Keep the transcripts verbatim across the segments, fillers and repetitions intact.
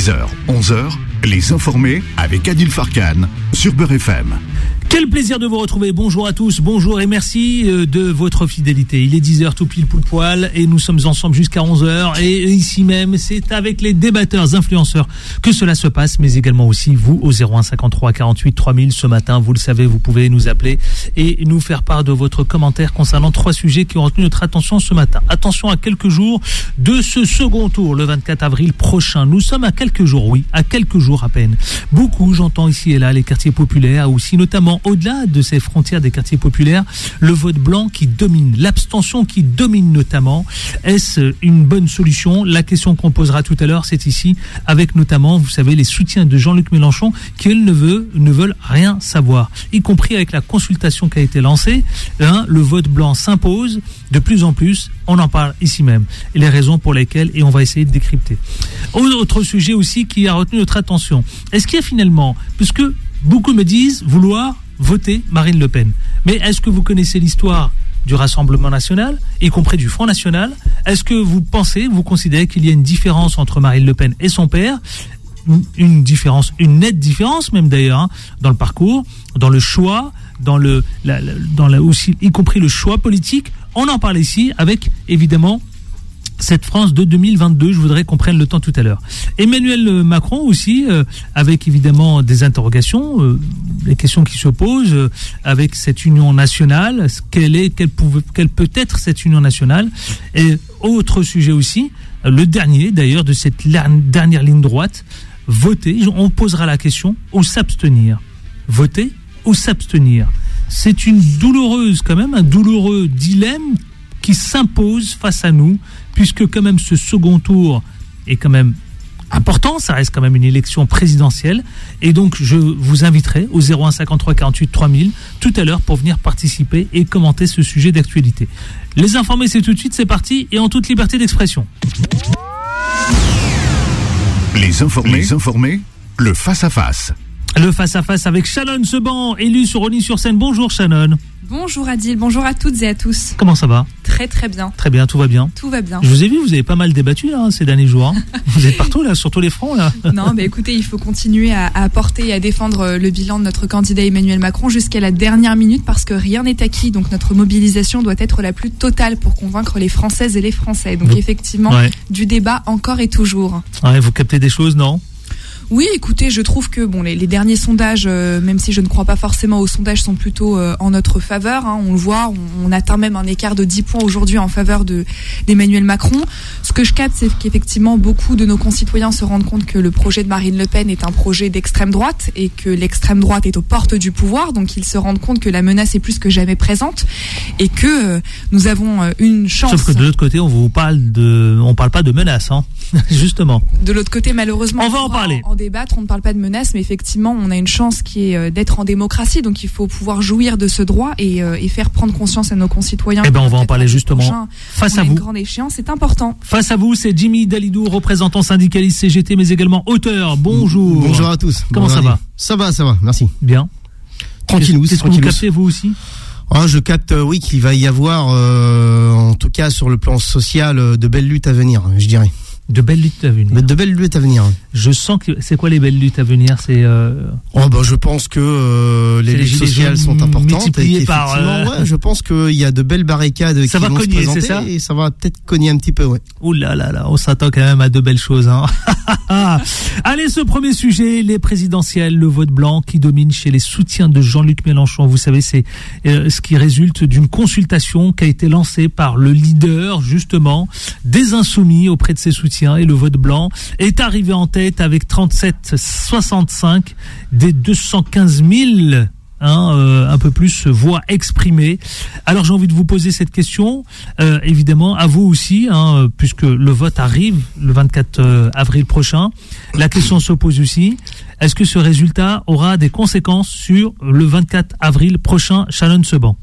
dix heures, onze heures, Les Informés avec Adil Farkan sur Beurre F M. Quel plaisir de vous retrouver. Bonjour à tous, bonjour et merci de votre fidélité. Il est dix heures tout pile poule poil et nous sommes ensemble jusqu'à onze heures. Et ici même, c'est avec les débatteurs, influenceurs que cela se passe, mais également aussi vous au zéro un cinquante-trois quarante-huit trois mille ce matin. Vous le savez, vous pouvez nous appeler et nous faire part de votre commentaire concernant trois sujets qui ont retenu notre attention ce matin. Attention à quelques jours de ce second tour, le vingt-quatre avril prochain. Nous sommes à quelques jours, oui, à quelques jours à peine. Beaucoup, j'entends ici et là, les quartiers populaires, aussi notamment au-delà de ces frontières des quartiers populaires, le vote blanc qui domine, l'abstention qui domine notamment. Est-ce une bonne solution? La question qu'on posera tout à l'heure, c'est ici, avec notamment, vous savez, les soutiens de Jean-Luc Mélenchon, qui eux ne, veut, ne veulent rien savoir, y compris avec la consultation qui a été lancée. Hein, le vote blanc s'impose de plus en plus, on en parle ici même, et les raisons pour lesquelles, et on va essayer de décrypter. Autre sujet aussi qui a retenu notre attention, est-ce qu'il y a finalement, puisque beaucoup me disent vouloir voter Marine Le Pen. Mais est-ce que vous connaissez l'histoire du Rassemblement National, y compris du Front National? Est-ce que vous pensez, vous considérez qu'il y a une différence entre Marine Le Pen et son père? Une différence, une nette différence même d'ailleurs, hein, dans le parcours, dans le choix, dans le, la, la, dans la aussi, y compris le choix politique. On en parle ici avec évidemment cette France de deux mille vingt-deux, je voudrais qu'on prenne le temps tout à l'heure. Emmanuel Macron aussi, euh, avec évidemment des interrogations, euh, les questions qui se posent, euh, avec cette union nationale, quelle est, quelle, peut, quelle peut être cette union nationale. Et autre sujet aussi, euh, le dernier d'ailleurs de cette dernière ligne droite, voter, on posera la question, ou s'abstenir. Voter ou s'abstenir. C'est une douloureuse quand même, un douloureux dilemme qui s'impose face à nous, puisque quand même ce second tour est quand même important, ça reste quand même une élection présidentielle, et donc je vous inviterai au zéro un cinquante-trois quarante-huit trois mille tout à l'heure pour venir participer et commenter ce sujet d'actualité. Les Informés, c'est tout de suite, c'est parti, et en toute liberté d'expression. Les Informés, Les Informés, le face-à-face. Le face-à-face avec Shannon Seban, élue sur Rosny-sur-Seine. Bonjour Shannon. Bonjour Adil, bonjour à toutes et à tous. Comment ça va? Très très bien. Très bien, tout va bien. Tout va bien. Je vous ai vu, vous avez pas mal débattu là, ces derniers jours. Hein. Vous êtes partout là, sur tous les fronts là. Non, mais écoutez, il faut continuer à, à porter et à défendre le bilan de notre candidat Emmanuel Macron jusqu'à la dernière minute, parce que rien n'est acquis. Donc notre mobilisation doit être la plus totale pour convaincre les Françaises et les Français. Donc vous... effectivement, ouais. Du débat encore et toujours. Ouais, vous captez des choses, non? Oui, écoutez, je trouve que bon, les, les derniers sondages, euh, même si je ne crois pas forcément aux sondages, sont plutôt euh, en notre faveur. Hein, on le voit, on, on atteint même un écart de dix points aujourd'hui en faveur de, d'Emmanuel Macron. Ce que je capte, c'est qu'effectivement, beaucoup de nos concitoyens se rendent compte que le projet de Marine Le Pen est un projet d'extrême droite et que l'extrême droite est aux portes du pouvoir. Donc, ils se rendent compte que la menace est plus que jamais présente et que euh, nous avons euh, une chance. Sauf que de l'autre côté, on vous parle de, on parle pas de menace, hein, justement. De l'autre côté, malheureusement, on va en parler. En, en débattre, on ne parle pas de menaces, mais effectivement, on a une chance qui est d'être en démocratie, donc il faut pouvoir jouir de ce droit et, et faire prendre conscience à nos concitoyens. Eh ben, on va en parler justement. Prochain, face à vous. Une grande échéance, c'est important. Face à vous, c'est Jimmy Dalidou, représentant syndicaliste C G T, mais également auteur. Bonjour. Bonjour à tous. Comment Bonjour ça va? Ça va, ça va, merci. Bien. Tranquillous. Qu'est-ce que vous captez, vous aussi? Oh, je capte, euh, oui, qu'il va y avoir, euh, en tout cas sur le plan social, euh, de belles luttes à venir, je dirais. De belles luttes à venir. De belles luttes à venir. Je sens que c'est quoi les belles luttes à venir? C'est. Euh... Oh bah je pense que euh, les luttes sociales sont importantes et par. Euh... Ouais, je pense qu'il y a de belles barricades ça qui va vont cogner, se présenter, c'est ça et ça va peut-être cogner un petit peu, ouais. Ouh là là là, on s'attend quand même à de belles choses, hein. Allez, ce premier sujet, les présidentielles, le vote blanc qui domine chez les soutiens de Jean-Luc Mélenchon. Vous savez, c'est euh, ce qui résulte d'une consultation qui a été lancée par le leader justement des Insoumis auprès de ses soutiens, et le vote blanc est arrivé en tête avec trente-sept virgule soixante-cinq des deux cent quinze mille, hein, euh, un peu plus voix exprimées. Alors j'ai envie de vous poser cette question, euh, évidemment à vous aussi, hein, puisque le vote arrive le vingt-quatre avril prochain. La question se pose aussi, est-ce que ce résultat aura des conséquences sur le vingt-quatre avril prochain? Shannon Seban.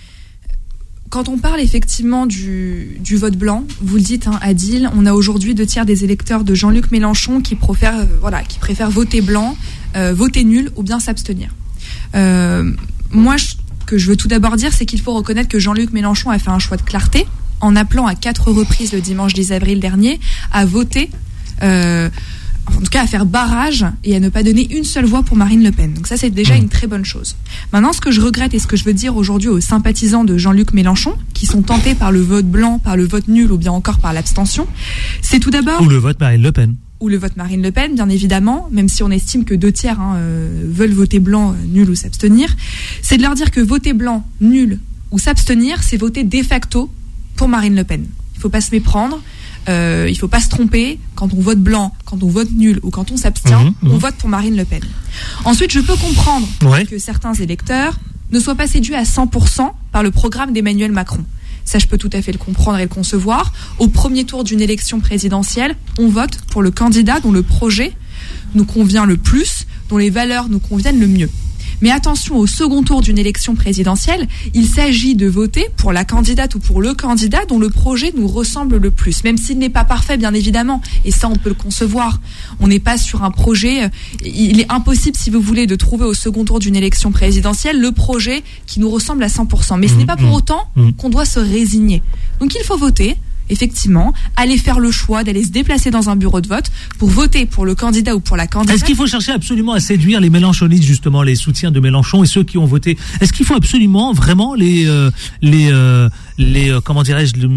Quand on parle effectivement du, du vote blanc, vous le dites, hein, Adil, on a aujourd'hui deux tiers des électeurs de Jean-Luc Mélenchon qui préfèrent, euh, voilà, qui préfèrent voter blanc, euh, voter nul ou bien s'abstenir. Euh, moi, ce que je veux tout d'abord dire, c'est qu'il faut reconnaître que Jean-Luc Mélenchon a fait un choix de clarté en appelant à quatre reprises le dimanche dix avril dernier à voter, euh, en tout cas à faire barrage et à ne pas donner une seule voix pour Marine Le Pen. Donc ça, c'est déjà une très bonne chose. Maintenant, ce que je regrette et ce que je veux dire aujourd'hui aux sympathisants de Jean-Luc Mélenchon, qui sont tentés par le vote blanc, par le vote nul ou bien encore par l'abstention, c'est tout d'abord... Ou le vote Marine Le Pen. Ou le vote Marine Le Pen, bien évidemment, même si on estime que deux tiers hein, euh, veulent voter blanc, euh, nul ou s'abstenir, c'est de leur dire que voter blanc, nul ou s'abstenir, c'est voter de facto pour Marine Le Pen. Il ne faut pas se méprendre, euh, il ne faut pas se tromper. Quand on vote blanc, quand on vote nul ou quand on s'abstient, mmh, mmh. on vote pour Marine Le Pen. Ensuite, je peux comprendre ouais. que certains électeurs ne soient pas séduits à cent pour cent par le programme d'Emmanuel Macron. Ça, je peux tout à fait le comprendre et le concevoir. Au premier tour d'une élection présidentielle, on vote pour le candidat dont le projet nous convient le plus, dont les valeurs nous conviennent le mieux. Mais attention, au second tour d'une élection présidentielle, il s'agit de voter pour la candidate ou pour le candidat dont le projet nous ressemble le plus, même s'il n'est pas parfait, bien évidemment. Et ça, on peut le concevoir. On n'est pas sur un projet... Il est impossible, si vous voulez, de trouver au second tour d'une élection présidentielle le projet qui nous ressemble à cent pour cent. Mais ce n'est pas pour autant qu'on doit se résigner. Donc il faut voter, effectivement, aller faire le choix d'aller se déplacer dans un bureau de vote pour voter pour le candidat ou pour la candidate. Est-ce qu'il faut chercher absolument à séduire les mélenchonistes, justement, les soutiens de Mélenchon et ceux qui ont voté? Est-ce qu'il faut absolument, vraiment, les, euh, les, euh, les, euh, comment dirais-je, le,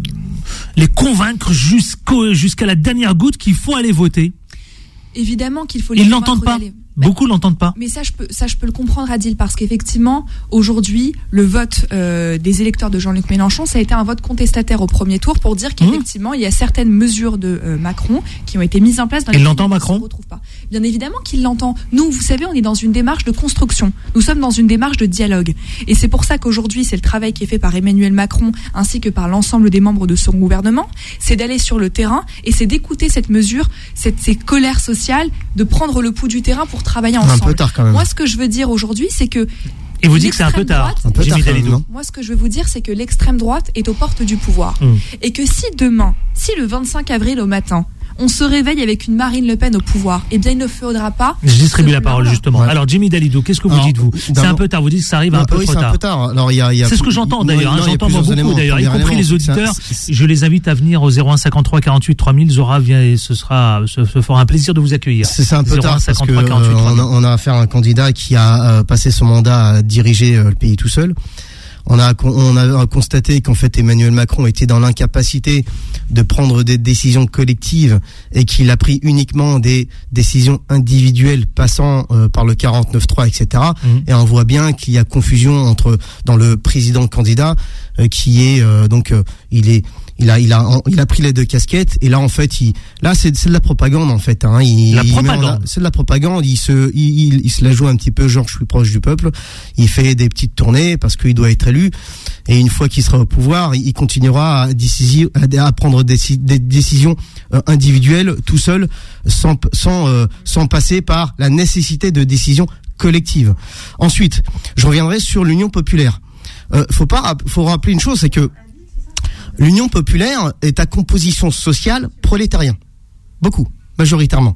les convaincre jusqu'au, jusqu'à la dernière goutte qu'il faut aller voter? Évidemment qu'il faut les Ils l'entendent pas. Bah, beaucoup l'entendent pas. Mais ça, je peux, ça, je peux le comprendre, Adil, parce qu'effectivement, aujourd'hui, le vote euh, des électeurs de Jean-Luc Mélenchon, ça a été un vote contestataire au premier tour pour dire qu'effectivement, mmh. il y a certaines mesures de euh, Macron qui ont été mises en place dans les Il l'entend, Macron ? On ne retrouve pas. Bien évidemment qu'il l'entend. Nous, vous savez, on est dans une démarche de construction. Nous sommes dans une démarche de dialogue. Et c'est pour ça qu'aujourd'hui, c'est le travail qui est fait par Emmanuel Macron ainsi que par l'ensemble des membres de son gouvernement, c'est d'aller sur le terrain et c'est d'écouter cette mesure, cette, ces colères sociales, de prendre le pouls du terrain pour travailler ensemble. Un peu tard quand même. Moi, ce que je veux dire aujourd'hui, c'est que et vous dites que c'est un peu tard. Droite, un peu tard quand même, non ? Moi, ce que je veux vous dire, c'est que l'extrême droite est aux portes du pouvoir. Mmh. Et que si demain, si le vingt-cinq avril au matin, on se réveille avec une Marine Le Pen au pouvoir, eh bien, il ne faudra pas... Je distribue la parole, justement. Ouais. Alors, Jimmy Dalidou, qu'est-ce que vous Alors, dites, vous ? C'est un peu tard, vous dites que ça arrive un peu oui, trop c'est tard. un peu tard. Alors, il y a, il y a c'est ce que j'entends, d'ailleurs. Non, hein, j'entends moi beaucoup, éléments, d'ailleurs, y compris les auditeurs. Ça, c'est... Je les invite à venir au zéro un cinquante-trois quarante-huit trois mille. Zora vient et ce sera, ce, ce fera un plaisir de vous accueillir. C'est ça, un peu tard, parce que euh, on, a, on a affaire à un candidat qui a euh, passé son mandat à diriger euh, le pays tout seul. On a, on a constaté qu'en fait Emmanuel Macron était dans l'incapacité de prendre des décisions collectives et qu'il a pris uniquement des décisions individuelles passant euh, par le quarante-neuf trois, et cetera. Mmh. Et on voit bien qu'il y a confusion entre dans le président candidat euh, qui est euh, donc euh, il est il a il a il a pris les deux casquettes et là en fait il là c'est c'est de la propagande en fait hein il, la il propagande la, c'est de la propagande il se il, il, il se la joue un petit peu genre je suis proche du peuple, il fait des petites tournées parce qu'il doit être élu et une fois qu'il sera au pouvoir il continuera à décider à prendre des, des décisions individuelles tout seul sans sans euh, sans passer par la nécessité de décisions collectives. Ensuite je reviendrai sur l'Union populaire. Euh, faut pas faut rappeler une chose, c'est que l'Union populaire est à composition sociale prolétarien. Beaucoup, majoritairement.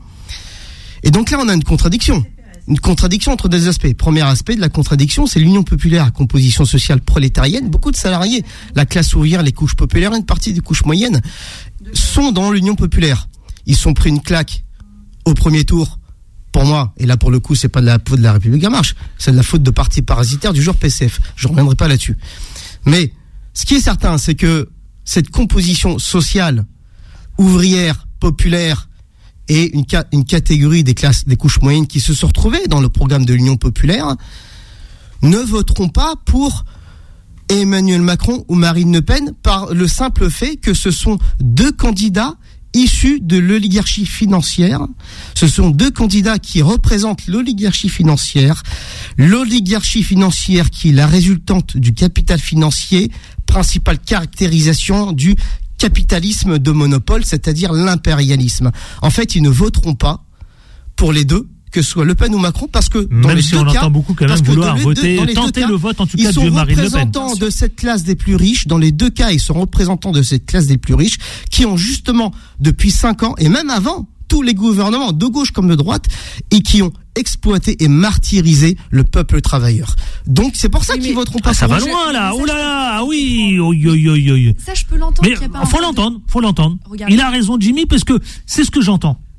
Et donc là, on a une contradiction. Une contradiction entre deux aspects. Premier aspect de la contradiction, c'est l'Union populaire à composition sociale prolétarienne. Beaucoup de salariés, la classe ouvrière, les couches populaires, une partie des couches moyennes, sont dans l'Union populaire. Ils sont pris une claque au premier tour. Pour moi, et là pour le coup, c'est pas de la faute de la République en marche, c'est de la faute de partis parasitaires du genre P C F. Je reviendrai pas là-dessus. Mais ce qui est certain, c'est que cette composition sociale, ouvrière, populaire, et une, ca- une catégorie des classes, des couches moyennes qui se sont retrouvées dans le programme de l'Union populaire, ne voteront pas pour Emmanuel Macron ou Marine Le Pen par le simple fait que ce sont deux candidats issus de l'oligarchie financière. Ce sont deux candidats qui représentent l'oligarchie financière. L'oligarchie financière qui est la résultante du capital financier, principale caractérisation du capitalisme de monopole, c'est-à-dire l'impérialisme. En fait, ils ne voteront pas pour les deux, que ce soit Le Pen ou Macron, parce que dans même les si deux on cas, entend beaucoup quand même vouloir voter, deux, tenter cas, le vote en tout cas de Marine Le Pen. Ils sont représentants de cette classe des plus riches. Dans les deux cas, ils sont représentants de cette classe des plus riches qui ont justement depuis cinq ans et même avant tous les gouvernements de gauche comme de droite et qui ont exploité et martyrisé le peuple travailleur. Donc c'est pour ça oui, qu'ils voteront pas. Ah, ça va loin là. Oh là là. Ah oui. Oh, yo, yo, yo, yo. Ça je peux l'entendre. Mais faut l'entendre. Faut l'entendre. Regardez. Il a raison Jimmy parce que c'est ce que j'entends.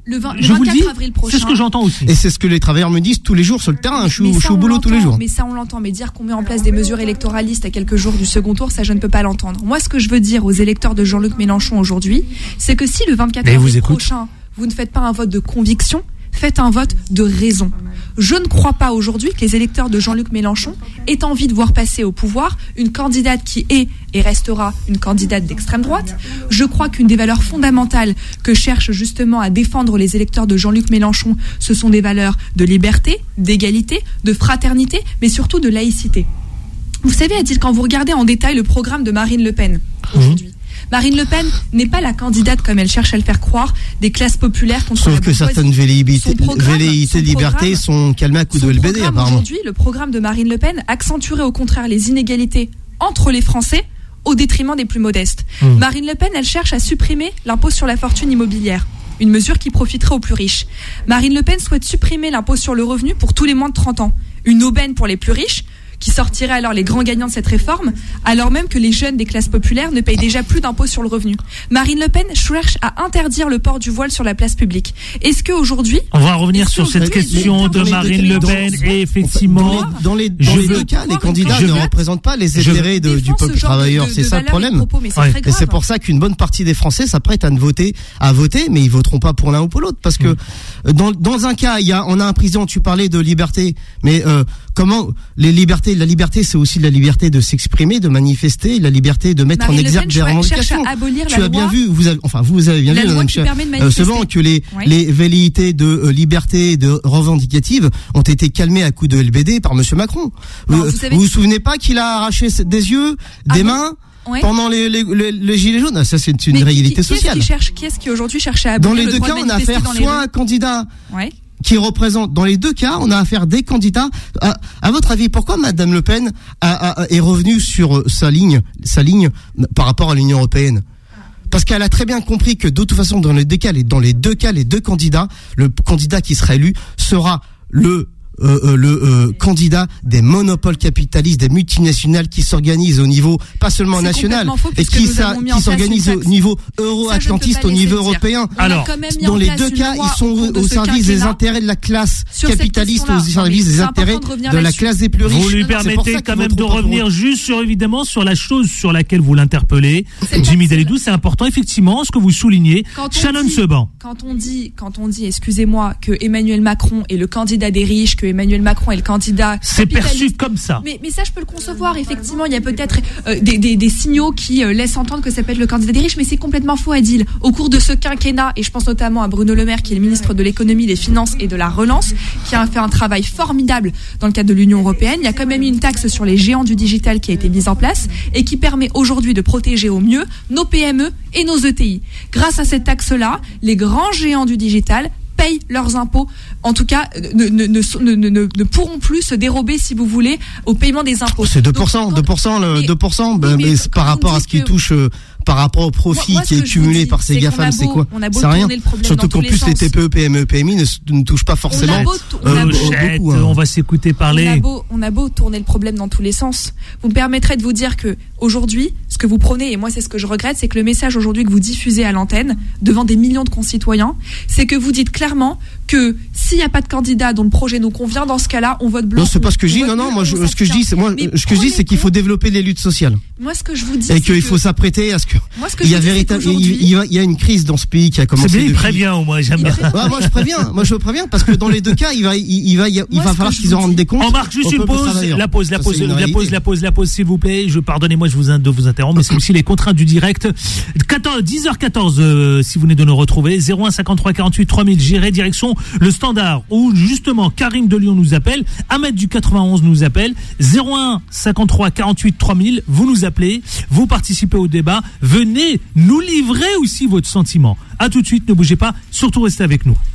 Le, vingt, le je vous le dis, avril prochain. C'est ce que j'entends aussi. Et c'est ce que les travailleurs me disent tous les jours sur le terrain. Je suis, je suis au boulot tous les jours. Mais ça, on l'entend. Mais dire qu'on met en place des mesures électoralistes à quelques jours du second tour, ça, je ne peux pas l'entendre. Moi, ce que je veux dire aux électeurs de Jean-Luc Mélenchon aujourd'hui, c'est que si le vingt-quatre avril prochain, vous ne faites pas un vote de conviction, faites un vote de raison. Je ne crois pas aujourd'hui que les électeurs de Jean-Luc Mélenchon aient envie de voir passer au pouvoir une candidate qui est et restera une candidate d'extrême droite. Je crois qu'une des valeurs fondamentales que cherchent justement à défendre les électeurs de Jean-Luc Mélenchon, ce sont des valeurs de liberté, d'égalité, de fraternité, mais surtout de laïcité. Vous savez, Adil, quand vous regardez en détail le programme de Marine Le Pen aujourd'hui, Marine Le Pen n'est pas la candidate, comme elle cherche à le faire croire, des classes populaires contre Sauf que certaines velléités de liberté sont calmées à coups de L B D, apparemment. Aujourd'hui, le programme de Marine Le Pen accentuerait au contraire les inégalités entre les Français au détriment des plus modestes. Mmh. Marine Le Pen, elle cherche à supprimer l'impôt sur la fortune immobilière, une mesure qui profiterait aux plus riches. Marine Le Pen souhaite supprimer l'impôt sur le revenu pour tous les moins de trente ans, une aubaine pour les plus riches, qui sortiraient alors les grands gagnants de cette réforme, alors même que les jeunes des classes populaires ne payent déjà plus d'impôts sur le revenu. Marine Le Pen cherche à interdire le port du voile sur la place publique. Est-ce qu'aujourd'hui... On va revenir sur cette question de Marine Le Pen et effectivement... Dans les, dans les deux cas, les candidats ne représentent pas les intérêts de, du peuple travailleur. C'est ça le problème. Propos, mais c'est ouais. Et c'est pour ça qu'une bonne partie des Français s'apprêtent à ne voter, à voter, mais ils voteront pas pour l'un ou pour l'autre. Parce que mmh. dans, dans un cas, il y a, on a un président, tu parlais de liberté, mais euh, comment les libertés, la liberté, c'est aussi la liberté de s'exprimer, de manifester, la liberté de mettre Marine en exergue des revendications. Tu as bien vu, vous avez, enfin vous avez bien vu, Madame Cher, euh, souvent que les oui. les velléités de euh, liberté, de revendicatives ont été calmées à coups de L B D par Monsieur Macron. Non, vous, vous, savez... vous vous souvenez pas qu'il a arraché des yeux, ah des bon mains? Ouais. Pendant les, les, les, les gilets jaunes, ça c'est une mais réalité qui, qui sociale. Qui, est-ce qui, cherche, qui est-ce qui aujourd'hui cherche à abolir dans les le deux droit cas, on a affaire soit un candidat ouais. qui représente, dans les deux cas, on a affaire des candidats. À, à votre avis, pourquoi Madame Le Pen a, a, est revenue sur sa ligne, sa ligne par rapport à l'Union européenne? Parce qu'elle a très bien compris que de toute façon, dans les deux cas, les, dans les deux cas, les deux candidats, le candidat qui sera élu sera le Euh, euh, le euh, candidat des monopoles capitalistes, des multinationales qui s'organisent au niveau pas seulement c'est national et qui, ça, qui s'organisent au niveau euro-atlantiste, au niveau européen. Alors, dans les deux cas, ils sont au, au service des intérêts de la classe capitaliste, au service des intérêts de, de la classe des plus riches. Vous lui permettez quand même de revenir juste sur évidemment sur la chose sur laquelle vous l'interpellez, Jimmy Dalidou. C'est important effectivement ce que vous soulignez. Shannon Seban. Quand on dit, quand on dit, excusez-moi, que Emmanuel Macron est le candidat des riches, que Emmanuel Macron est le candidat. C'est perçu comme ça. Mais, mais ça, je peux le concevoir. Effectivement, il y a peut-être euh, des, des, des signaux qui euh, laissent entendre que ça peut être le candidat des riches, mais c'est complètement faux, Adil. Au cours de ce quinquennat, et je pense notamment à Bruno Le Maire, qui est le ministre de l'économie, des finances et de la relance, qui a fait un travail formidable dans le cadre de l'Union européenne. Il y a quand même eu une taxe sur les géants du digital qui a été mise en place et qui permet aujourd'hui de protéger au mieux nos P M E et nos E T I. Grâce à cette taxe-là, les grands géants du digital payent leurs impôts, en tout cas ne, ne, ne, ne, ne, ne pourront plus se dérober, si vous voulez, au paiement des impôts. C'est deux pour cent, Donc, deux pour cent, le, mais, deux pour cent mais, mais par rapport à ce qui que... touche, euh, par rapport au profit moi, moi, qui est cumulé dis, par ces GAFAM, c'est quoi? C'est rien. Surtout qu'en plus, les T P E, P M E, P M I ne, ne touchent pas forcément. On, beau, on, euh, Chette, beaucoup, hein. on va s'écouter parler. On a, beau, on a beau tourner le problème dans tous les sens. Vous me permettrez de vous dire que aujourd'hui, ce que vous prenez, et moi c'est ce que je regrette, c'est que le message aujourd'hui que vous diffusez à l'antenne, devant des millions de concitoyens, c'est que vous dites clairement que s'il n'y a pas de candidat dont le projet nous convient, dans ce cas-là, on vote blanc. Non, c'est pas ce que je dis. Non, non, moi, je, ce que je dis, c'est moi, ce que je dis, c'est qu'il faut développer les luttes sociales. Moi, ce que je vous dis, et qu'il faut s'apprêter à ce que. Moi, ce que il y a véritable, il y a une crise dans ce pays qui a commencé. C'est bien, il prévient au moins, j'aime bien. Ouais, moi, je préviens. Moi, je préviens parce que dans les deux cas, il va, il, il va, il va moi, falloir qu'ils en rendent des comptes. On marque juste une pause. La pause, la pause, la pause, la pause, la pause, s'il vous plaît. Je pardonnez-moi, je vous de vous interrompre, mais c'est aussi les contraintes du direct. quatorze, dix heures quatorze, euh, si vous venez de nous retrouver. zéro un cinquante-trois quarante-huit trois mille. J'irai direction le standard où justement Karim de Lyon nous appelle, Ahmed du quatre-vingt-onze nous appelle. zéro un cinquante-trois quarante-huit trois mille. Vous nous appelez, vous participez au débat. Venez nous livrer aussi votre sentiment. À tout de suite, ne bougez pas, surtout restez avec nous.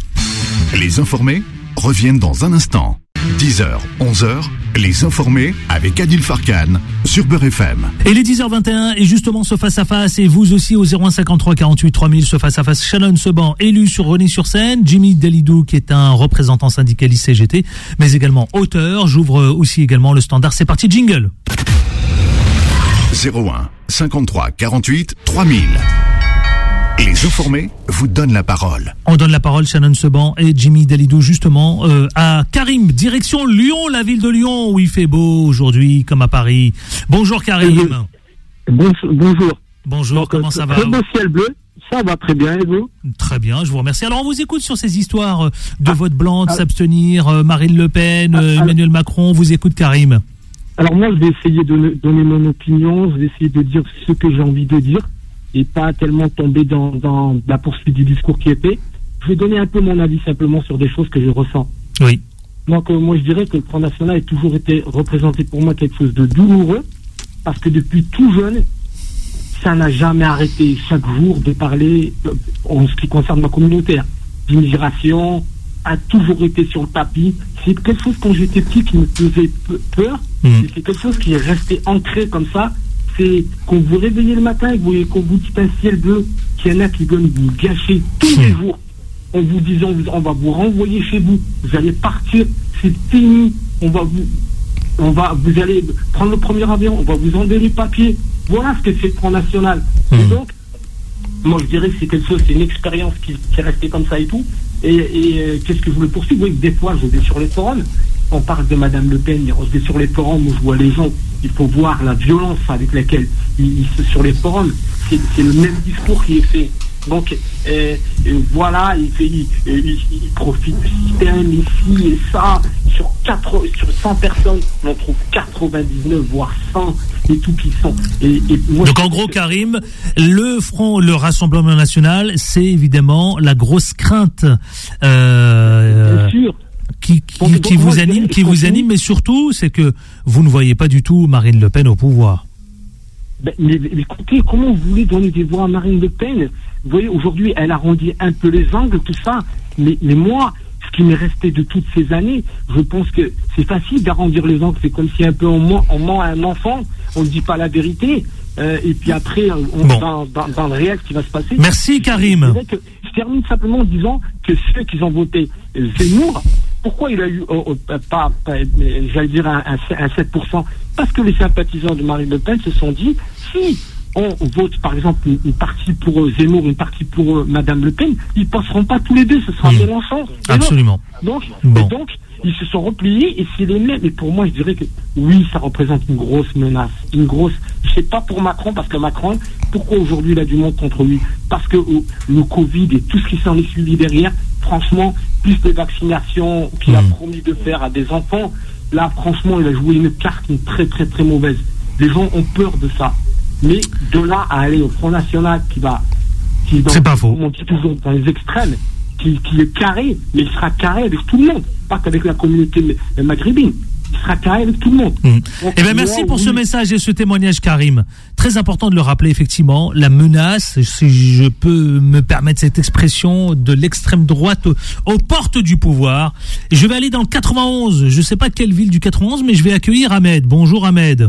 Les informés reviennent dans un instant. dix heures, onze heures, les informés avec Adil Farkan sur Beurre F M. Et les dix heures vingt et un, et justement ce face-à-face, et vous aussi au zéro un cinquante-trois quarante-huit trois mille, ce face-à-face, Shannon Seban, élu sur Rosny-sur-Seine, Jimmy Dalidou, qui est un représentant syndicaliste C G T, mais également auteur. J'ouvre aussi également le standard. C'est parti, jingle. zéro un cinquante-trois quarante-huit trois mille. Les informés vous donnent la parole. On donne la parole, Shannon Seban et Jimmy Dalidou, justement, euh, à Karim, direction Lyon, la ville de Lyon, où il fait beau aujourd'hui, comme à Paris. Bonjour Karim. Bonjour. Bonjour, Bonjour Donc, comment ça va? Très beau ciel bleu, ça va très bien, et vous? Très bien, je vous remercie. Alors on vous écoute sur ces histoires de ah, vote blanc, de ah, s'abstenir, euh, Marine Le Pen, ah, euh, ah, Emmanuel Macron, on vous écoute Karim. Alors moi, je vais essayer de donner mon opinion, je vais essayer de dire ce que j'ai envie de dire, et pas tellement tomber dans, dans la poursuite du discours qui est fait. Je vais donner un peu mon avis simplement sur des choses que je ressens. Oui. Donc euh, moi, je dirais que le Front National a toujours été représenté pour moi quelque chose de douloureux, parce que depuis tout jeune, ça n'a jamais arrêté chaque jour de parler, euh, en ce qui concerne ma communauté, hein, d'immigration, a toujours été sur le tapis. C'est quelque chose, quand j'étais petit, qui me faisait peur. Mmh. C'est quelque chose qui est resté ancré comme ça. C'est quand vous vous réveillez le matin et que vous, qu'on vous dit un ciel bleu, qu'il y en a qui veulent vous gâcher tous mmh. les jours, en vous disant on va vous renvoyer chez vous, vous allez partir, c'est fini, on va vous, on va, vous allez prendre le premier avion, on va vous enlever les papiers. Voilà ce que c'est le Front National. Mmh. Et donc, moi je dirais que c'est quelque chose, c'est une expérience qui, qui est restée comme ça et tout. Et, et euh, qu'est-ce que je voulais poursuivre? Oui, des fois je vais sur les forums, on parle de Madame Le Pen, je vais sur les forums où je vois les gens, il faut voir la violence avec laquelle ils, ils sur les forums, c'est, c'est le même discours qui est fait. Donc euh, euh, voilà, il, fait, il, il, il profite du système ici et ça. Sur, quatre, sur cent personnes, on trouve quatre-vingt-dix-neuf, voire cent et tout qui sont. Et, et moi, donc en gros, que... Karim, le Front, le Rassemblement National, c'est évidemment la grosse crainte euh, Bien sûr. qui, qui, donc, qui donc, vous moi, anime, qui vous continue. anime, mais surtout, c'est que vous ne voyez pas du tout Marine Le Pen au pouvoir. Ben, mais, mais écoutez, comment vous voulez donner des voix à Marine Le Pen? Vous voyez, aujourd'hui, elle arrondit un peu les angles, tout ça. Mais, mais moi, ce qui m'est resté de toutes ces années, je pense que c'est facile d'arrondir les angles. C'est comme si un peu on ment, on ment à un enfant, on ne dit pas la vérité. Euh, et puis après, on, bon. dans, dans, dans le réel, ce qui va se passer. Merci, Karim. Je, que, je termine simplement en disant que ceux qui ont voté Zemmour, pourquoi il a eu, oh, oh, pas, pas, j'allais dire, un, un, un sept pour cent? Parce que les sympathisants de Marine Le Pen se sont dit, si on vote par exemple une, une partie pour euh, Zemmour, une partie pour euh, Madame Le Pen, ils passeront pas tous les deux, ce sera mmh. Mélenchon. Absolument. Donc, bon. donc, ils se sont repliés et c'est les mêmes. Et pour moi, je dirais que oui, ça représente une grosse menace, une grosse. Je sais pas pour Macron, parce que Macron, pourquoi aujourd'hui il a du monde contre lui? Parce que oh, le Covid et tout ce qui s'en est suivi derrière, franchement, plus de vaccinations qu'il mmh. a promis de faire à des enfants, là, franchement, il a joué une carte une très très très mauvaise. Les gens ont peur de ça. Mais de là à aller au Front National qui va, qui dans, c'est pas faux. On dit toujours dans les extrêmes, qui, qui est carré, mais il sera carré avec tout le monde, pas qu'avec la communauté maghrébine. Il sera carré avec tout le monde. Mmh. Donc, eh bien, merci moi, pour oui. ce message et ce témoignage, Karim. Très important de le rappeler, effectivement, la menace, si je peux me permettre cette expression, de l'extrême droite aux, aux portes du pouvoir. Et je vais aller dans le quatre-vingt-onze. Je ne sais pas quelle ville du quatre-vingt-onze, mais je vais accueillir Ahmed. Bonjour, Ahmed.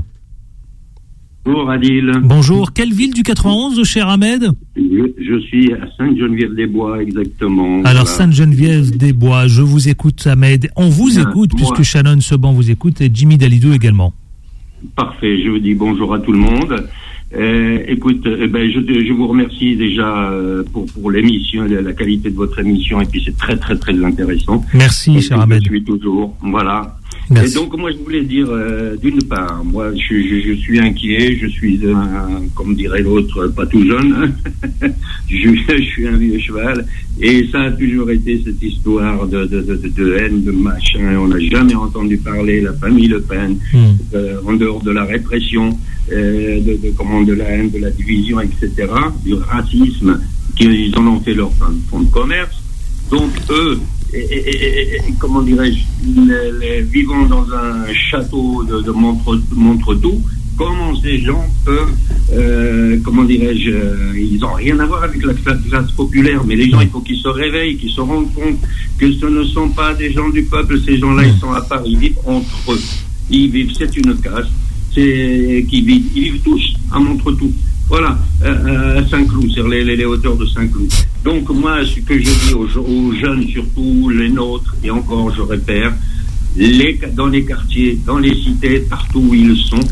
Bonjour Adil. Bonjour. Quelle ville du quatre-vingt-onze, cher Ahmed? je, je suis à Sainte-Geneviève-des-Bois, exactement. Alors, voilà. Sainte-Geneviève-des-Bois, je vous écoute, Ahmed. On vous Bien, écoute, moi... puisque Shannon Seban vous écoute et Jimmy Dalidou également. Parfait, je vous dis bonjour à tout le monde. Euh, écoute, eh ben, je, je vous remercie déjà euh, pour, pour l'émission, la, la qualité de votre émission, et puis c'est très très très intéressant. Merci, et cher Ahmed. Je suis toujours, voilà. Merci. Et donc moi je voulais dire, euh, d'une part, moi je, je, je suis inquiet, je suis un, comme dirait l'autre, pas tout jeune, je, je suis un vieux cheval, et ça a toujours été cette histoire de, de, de, de haine, de machin, on n'a jamais entendu parler la famille Le Pen, mmh. euh, en dehors de la répression, euh, de, de, comment, de la haine, de la division, et cetera, du racisme, qu'ils en ont fait leur fonds de commerce. Donc eux, Et, et, et, comment dirais-je, les, les, vivant dans un château de, de Montre, Montretout, comment ces gens peuvent, euh, comment dirais-je, euh, ils n'ont rien à voir avec la classe, classe populaire, mais les gens, il faut qu'ils se réveillent, qu'ils se rendent compte que ce ne sont pas des gens du peuple, ces gens-là, ils sont à part, ils vivent entre eux, ils vivent, c'est une caste, c'est qu'ils vivent, ils vivent tous à Montretout. Voilà, euh, à Saint-Cloud, sur les, les, les hauteurs de Saint-Cloud. Donc moi, ce que je dis aux, aux jeunes, surtout les nôtres, et encore je répète, les, dans les quartiers, dans les cités, partout où ils sont,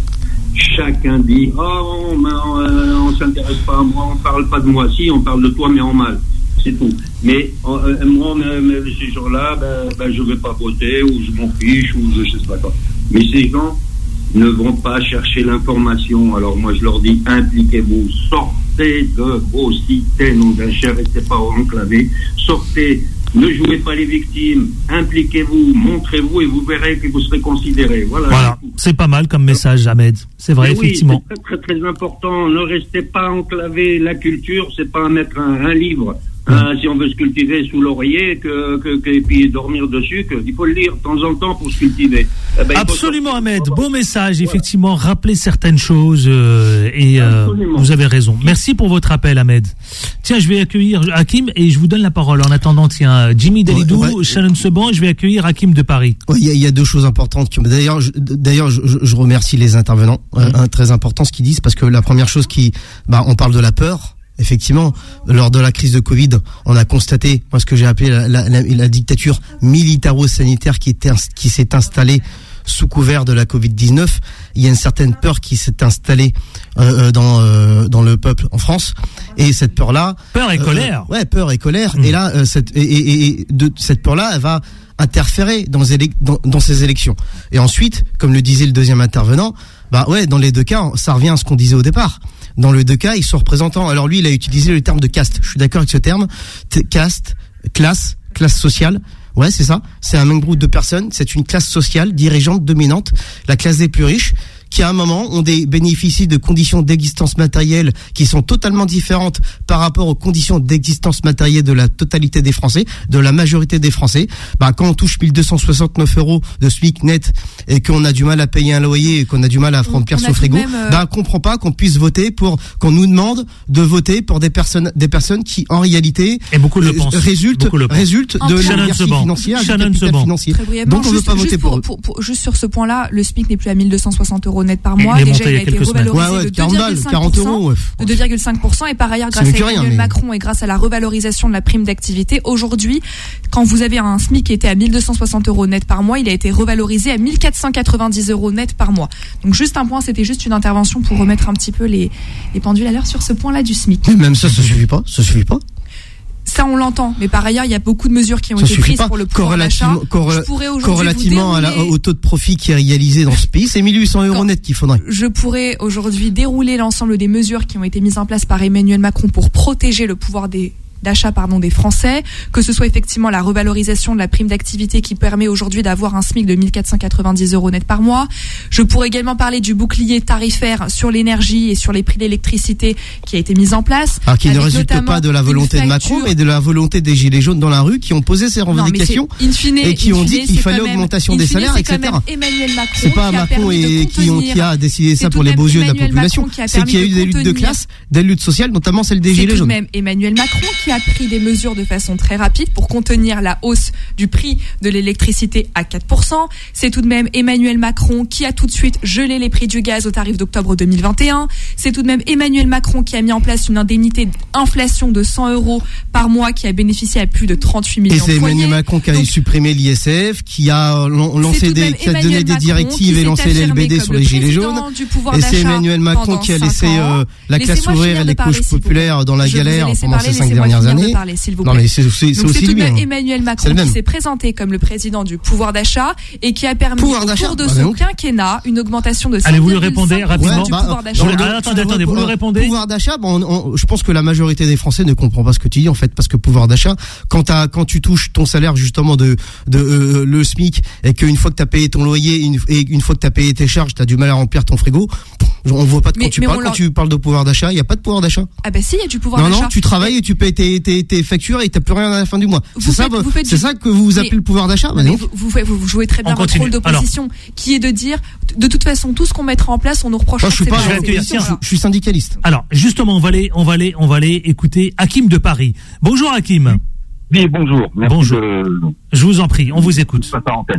chacun dit oh mais on, euh, on s'intéresse pas à moi, on parle pas de moi, si on parle de toi mais en mal, c'est tout. Mais euh, moi mais ces gens-là ben, ben je vais pas voter ou je m'en fiche ou je sais pas quoi. Mais ces gens ne vont pas chercher l'information. Alors moi je leur dis impliquez-vous, sortez de vos cités, nom d'un cher, restez pas enclavés, sortez. Ne jouez pas les victimes, impliquez-vous, montrez-vous et vous verrez que vous serez considérés. Voilà. Voilà. C'est pas mal comme message, Ahmed. C'est vrai, oui, effectivement. C'est très, très, très important. Ne restez pas enclavés. La culture, c'est pas mettre un, un livre. Hein, si on veut se cultiver sous l'oreiller, que, que, que, et puis dormir dessus, que, il faut le lire de temps en temps pour se cultiver. Eh ben, absolument, Ahmed. Beau message, effectivement. Ouais. Rappeler certaines choses euh, et euh, vous avez raison. Merci pour votre appel, Ahmed. Tiens, je vais accueillir Hakim et je vous donne la parole. En attendant, tiens, Jimmy Dalidou, ouais, ouais. Shannon Seban, je vais accueillir Hakim de Paris. Il ouais, y, y a deux choses importantes. Qui, d'ailleurs, je, d'ailleurs, je, je remercie les intervenants. Mmh. Euh, un, très important ce qu'ils disent, parce que la première chose qui, bah, on parle de la peur. Effectivement, lors de la crise de Covid, on a constaté, moi, ce que j'ai appelé la, la, la, la dictature militaro-sanitaire qui, était, qui s'est installée sous couvert de la covid dix-neuf. Il y a une certaine peur qui s'est installée euh, dans euh, dans le peuple en France, et cette peur-là, peur et euh, colère. Ouais, peur et colère. Mmh. Et là, euh, cette et, et, et de cette peur-là, elle va interférer dans, élec- dans, dans ces élections. Et ensuite, comme le disait le deuxième intervenant, bah ouais, dans les deux cas, ça revient à ce qu'on disait au départ. Dans les deux cas, ils sont représentants. Alors lui, il a utilisé le terme de caste. Je suis d'accord avec ce terme. T- caste, classe, classe sociale. Ouais, c'est ça. C'est un même groupe de personnes. C'est une classe sociale dirigeante dominante, la classe des plus riches, qui à un moment ont des bénéficient de conditions d'existence matérielle qui sont totalement différentes par rapport aux conditions d'existence matérielle de la totalité des Français, de la majorité des Français. Bah, quand on touche mille deux cent soixante-neuf euros de SMIC net et qu'on a du mal à payer un loyer et qu'on a du mal à remplir son frigo, même, euh... bah, on comprend pas qu'on puisse voter pour, qu'on nous demande de voter pour des personnes, des personnes qui, en réalité, et beaucoup le pensent. résultent, beaucoup le résultent de l'oligarchie financière, du capital financier. Donc, on veut pas voter pour eux. Pour, pour, juste sur ce point-là, le SMIC n'est plus à mille deux cent soixante euros net par mois. Déjà, il a été revalorisé ouais, ouais, de deux virgule cinq pour cent, de deux virgule cinq pour cent, et par ailleurs, grâce à Emmanuel rien, mais... Macron et grâce à la revalorisation de la prime d'activité, aujourd'hui, quand vous avez un SMIC qui était à mille deux cent soixante euros net par mois, il a été revalorisé à mille quatre cent quatre-vingt-dix euros net par mois. Donc, juste un point, c'était juste une intervention pour remettre un petit peu les, les pendules à l'heure sur ce point-là du SMIC. Mais même ça, ça suffit pas, ça suffit pas. Ça, on l'entend. Mais par ailleurs, il y a beaucoup de mesures qui ont ça été prises pas. pour le pouvoir d'achat. Correla- corrélativement à la, au taux de profit qui est réalisé dans ce pays, c'est mille huit cents euros net qu'il faudrait. Je pourrais aujourd'hui dérouler l'ensemble des mesures qui ont été mises en place par Emmanuel Macron pour protéger le pouvoir des d'achat pardon des Français, que ce soit effectivement la revalorisation de la prime d'activité qui permet aujourd'hui d'avoir un SMIC de mille quatre cent quatre-vingt-dix euros net par mois. Je pourrais également parler du bouclier tarifaire sur l'énergie et sur les prix de l'électricité qui a été mis en place. Alors qui ne résulte pas de la volonté de Macron, mais de la volonté des Gilets jaunes dans la rue qui ont posé ces revendications non, fine, et qui ont dit qu'il fallait même, augmentation des salaires, fine, et cetera. Emmanuel Macron c'est pas Macron et qui, ont, qui a décidé ça pour les beaux yeux de la population. C'est qu'il y a eu des luttes de classe, des luttes sociales, notamment celle des Gilets jaunes. C'est tout de même Emmanuel Macron qui a pris des mesures de façon très rapide pour contenir la hausse du prix de l'électricité à quatre pour cent. C'est tout de même Emmanuel Macron qui a tout de suite gelé les prix du gaz au tarif d'octobre deux mille vingt et un. C'est tout de même Emmanuel Macron qui a mis en place une indemnité d'inflation de cent euros par mois qui a bénéficié à plus de trente-huit millions de foyers. Et c'est Emmanuel Macron qui a Donc, supprimé l'I S F, qui a lancé des, qui a donné des directives et lancé l'L B D sur les Gilets jaunes. Et c'est Emmanuel Macron qui a laissé euh, la classe ouvrière et les couches populaires dans la galère pendant ces cinq dernières années. Non mais c'est, c'est, c'est aussi c'est tout lui. Même Emmanuel Macron qui s'est présenté comme le président du pouvoir d'achat et qui a permis au cours de son quinquennat une augmentation de Allez, vous lui répondez rapidement du pouvoir d'achat. Attendez, attendez, vous lui répondez. Pouvoir d'achat, bon, on, je pense que la majorité des Français ne comprend pas ce que tu dis en fait, parce que pouvoir d'achat, quand t'as, quand tu touches ton salaire justement de, de euh, le SMIC et qu'une fois que t'as payé ton loyer une, et une fois que t'as payé tes charges, t'as du mal à remplir ton frigo. On voit pas de quoi tu parles quand tu parles de pouvoir d'achat. Il y a pas de pouvoir d'achat. Ah ben si, il y a du pouvoir non, d'achat. Non, non, tu travailles et tu payes tes, tes, tes factures et t'as plus rien à la fin du mois. Vous c'est faites, ça, vous faites c'est du... ça que vous appelez le pouvoir d'achat. Bah vous, vous, vous jouez très bien votre rôle d'opposition, alors, qui est de dire, de toute façon, tout ce qu'on mettra en place, on nous reproche. Moi, je suis pas, je, accueillir, tiens, je, je suis syndicaliste. Alors, justement, on va aller, on va aller, on va aller écouter Hakim de Paris. Bonjour Hakim. Oui, bonjour. Merci bonjour. De... Je vous en prie, on vous écoute.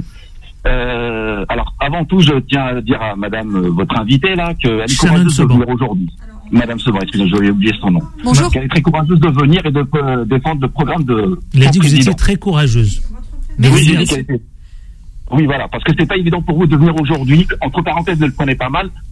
Euh, alors, avant tout, je tiens à dire à Madame, euh, votre invitée là, qu'elle est courageuse de venir aujourd'hui. Madame Seban, excusez-moi, j'avais oublié son nom. Bonjour. Elle est très courageuse de venir et de euh, défendre le programme de. Il a dit que vous étiez très courageuse. Mais oui, oui, été... oui, voilà, parce que c'est pas évident pour vous de venir aujourd'hui. Entre parenthèses, ne le prenez pas mal.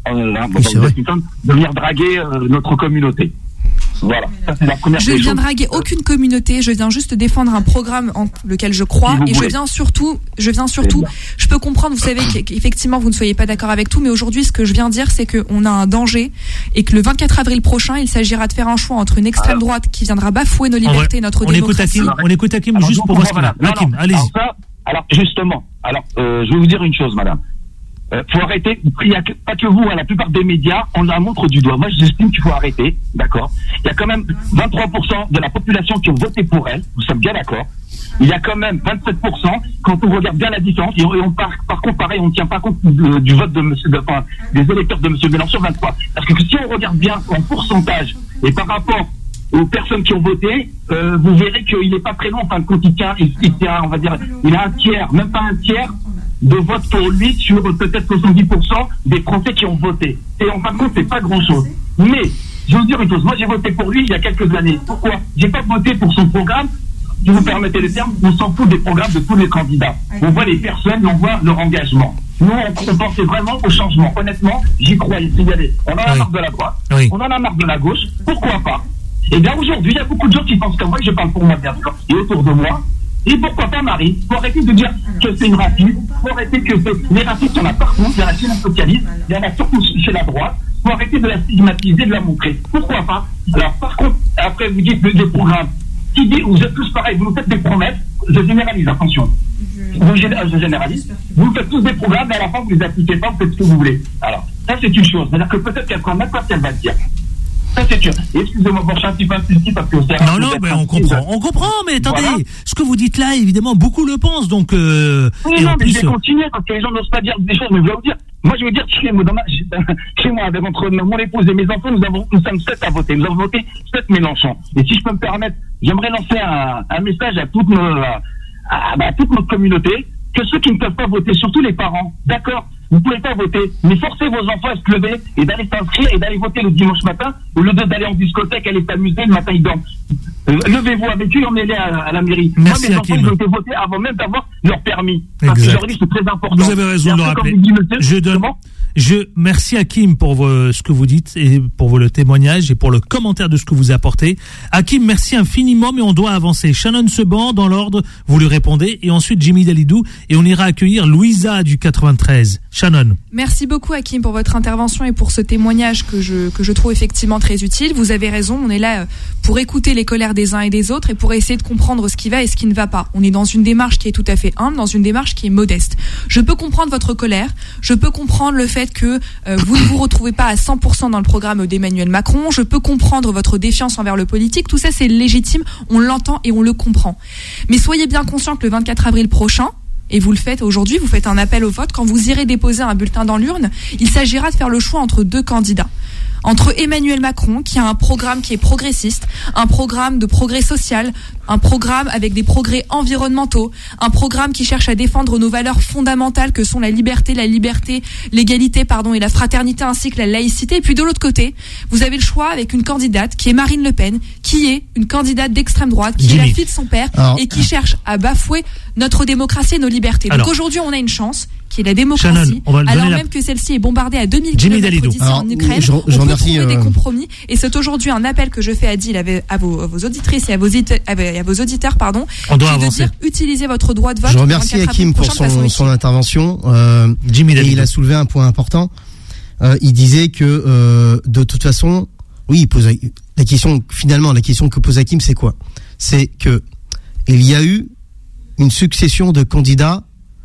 euh, hein, oui, c'est vrai. de venir draguer euh, notre communauté. Voilà, ça c'est la première Je des viens choses. draguer aucune communauté, je viens juste défendre un programme en lequel je crois Si vous et je voulez. viens surtout, je viens surtout, je peux comprendre, vous savez qu'effectivement vous ne soyez pas d'accord avec tout, mais aujourd'hui ce que je viens dire c'est qu'on a un danger et que le vingt-quatre avril prochain il s'agira de faire un choix entre une extrême Alors, droite qui viendra bafouer nos On, libertés et notre on écoute démocratie. Hakim, on écoute Hakim Alors, juste je pour voir ce comprends, qu'il a. madame. Non, Hakim, non. allez-y. Alors, ça, alors justement, alors euh, je vais vous dire une chose, madame. Euh, faut arrêter. Il y a que, pas que vous, hein, la plupart des médias, on la montre du doigt. Moi, j'estime qu'il faut arrêter, d'accord. Il y a quand même vingt-trois pour cent de la population qui ont voté pour elle. Nous sommes bien d'accord. Il y a quand même vingt-sept pour cent quand on regarde bien la différence. Et on, et on par, par contre, pareil, on ne tient pas compte de, du vote de Monsieur, de, enfin, des électeurs de Monsieur Mélenchon, vingt-trois. Parce que si on regarde bien en pourcentage et par rapport aux personnes qui ont voté, euh, vous verrez qu'il n'est pas très long. En fin de compte, il tient, il, il tient, on va dire, il a un tiers, même pas un tiers de vote pour lui sur peut-être soixante-dix pour cent des Français qui ont voté. Et en fin de compte, c'est pas grand-chose. Mais, je vais vous dire une chose, moi j'ai voté pour lui il y a quelques années. Pourquoi? J'ai pas voté pour son programme, si vous permettez le terme, on s'en fout des programmes de tous les candidats. On voit les personnes, on voit leur engagement. Nous, on, on pensait vraiment au changement. Honnêtement, j'y croyais. Y aller. On en a Oui. marre de la droite, Oui. on en a marre de la gauche, pourquoi pas? Et bien aujourd'hui, il y a beaucoup de gens qui pensent comme moi, je parle pour moi bien sûr, et autour de moi. Et pourquoi pas Marie? Faut arrêter de dire que c'est une raciste, faut arrêter que c'est... Les racistes, il y en a partout, il y en a chez les socialistes, il y en a surtout chez la droite, faut arrêter de la stigmatiser, de la montrer. Pourquoi pas? Alors par contre, après vous dites des programmes, qui dit, vous êtes tous pareils, vous nous faites des promesses, je généralise, attention. Vous, je généralise, vous faites tous des programmes, mais à la fin vous les appliquez pas, vous faites ce que vous voulez. Alors, ça c'est une chose, c'est-à-dire que peut-être qu'elle prend même pas ce qu'elle va dire. Ça c'est sûr. Excusez-moi pour un petit peu insisté parce que c'est... Non, non, mais on comprend, on comprend, mais attendez, voilà. Ce que vous dites là, évidemment, beaucoup le pensent, donc... Euh, oui, non, mais plus, je vais continuer parce que les gens n'osent pas dire des choses, mais je vais vous dire, moi je veux dire, chez moi, dans ma, chez moi, avec entre mon épouse et mes enfants, nous avons, nous sommes sept à voter, nous avons voté sept Mélenchon. Et si je peux me permettre, j'aimerais lancer un, un message à toute nos, à, à, à toute notre communauté, que ceux qui ne peuvent pas voter, surtout les parents, d'accord, vous pouvez pas voter, mais forcez vos enfants à se lever et d'aller s'inscrire et d'aller voter le dimanche matin, au lieu d'aller en discothèque, aller s'amuser, le matin ils dorment. Euh, levez-vous avec eux, emmenez-les à, à la mairie. Merci. Moi, mes enfants, ils ont été votés avant même d'avoir leur permis. Parce que aujourd'hui, c'est très important. Vous avez raison de le rappeler. Dit, monsieur, je donne... Je merci Hakim pour vos, ce que vous dites et pour vos, le témoignage et pour le commentaire de ce que vous apportez. Hakim, merci infiniment, mais on doit avancer. Shannon Seban, dans l'ordre, vous lui répondez, et ensuite Jimmy Dalidou, et on ira accueillir Louisa du quatre-vingt-treize. Shannon. Merci beaucoup Hakim pour votre intervention et pour ce témoignage que je que je trouve effectivement très utile. Vous avez raison, on est là pour écouter les colères des uns et des autres et pour essayer de comprendre ce qui va et ce qui ne va pas. On est dans une démarche qui est tout à fait humble, dans une démarche qui est modeste. Je peux comprendre votre colère, je peux comprendre le fait que euh, vous ne vous retrouvez pas à cent pour cent dans le programme d'Emmanuel Macron, je peux comprendre votre défiance envers le politique, tout ça c'est légitime, on l'entend et on le comprend. Mais soyez bien conscient que le vingt-quatre avril prochain, et vous le faites aujourd'hui, vous faites un appel au vote, quand vous irez déposer un bulletin dans l'urne, il s'agira de faire le choix entre deux candidats. Entre Emmanuel Macron, qui a un programme qui est progressiste, un programme de progrès social, un programme avec des progrès environnementaux, un programme qui cherche à défendre nos valeurs fondamentales que sont la liberté, la liberté, l'égalité, pardon, et la fraternité ainsi que la laïcité. Et puis de l'autre côté, vous avez le choix avec une candidate qui est Marine Le Pen, qui est une candidate d'extrême droite, qui Jimmy. est la fille de son père Alors, et qui cherche à bafouer notre démocratie et nos libertés. Alors, donc aujourd'hui, on a une chance qui est la démocratie, Shannon, alors même la... que celle-ci est bombardée à deux mille kilomètres d'ici en Ukraine. Je, je on peut trouver euh... des compromis et c'est aujourd'hui un appel que je fais à Adil, à vos, à vos auditrices et à vos, à vos auditeurs, pardon, on doit avancer. De dire utilisez votre droit de vote. Je remercie Hakim pour son, son intervention. Euh, Jimmy et il a soulevé un point important. Euh, il disait que euh, de toute façon, oui, il pose la question. Finalement, la question que pose Hakim, c'est quoi? C'est que il y a eu une succession de candidats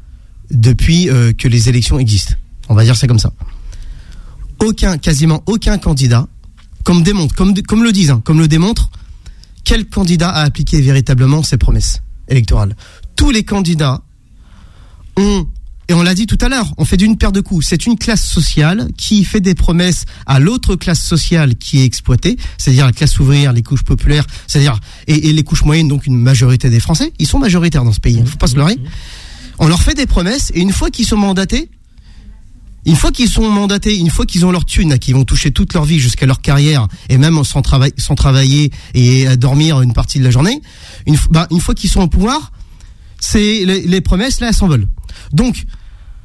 depuis euh, que les élections existent. On va dire ça comme ça. Aucun, quasiment aucun candidat, comme démontre, comme, comme le disent, hein, comme le démontre, quel candidat a appliqué véritablement ses promesses électorales. Tous les candidats ont, et on l'a dit tout à l'heure, on fait d'une paire de coups. C'est une classe sociale qui fait des promesses à l'autre classe sociale qui est exploitée, c'est-à-dire la classe ouvrière, les couches populaires, c'est-à-dire et, et les couches moyennes, donc une majorité des Français. Ils sont majoritaires dans ce pays, il ne faut pas se leurrer. On leur fait des promesses et une fois qu'ils sont mandatés, une fois qu'ils sont mandatés, une fois qu'ils ont leur thune, qu'ils vont toucher toute leur vie jusqu'à leur carrière et même sans, travail, sans travailler et à dormir une partie de la journée, une, bah, une fois qu'ils sont au pouvoir, c'est les, les promesses là elles s'envolent. Donc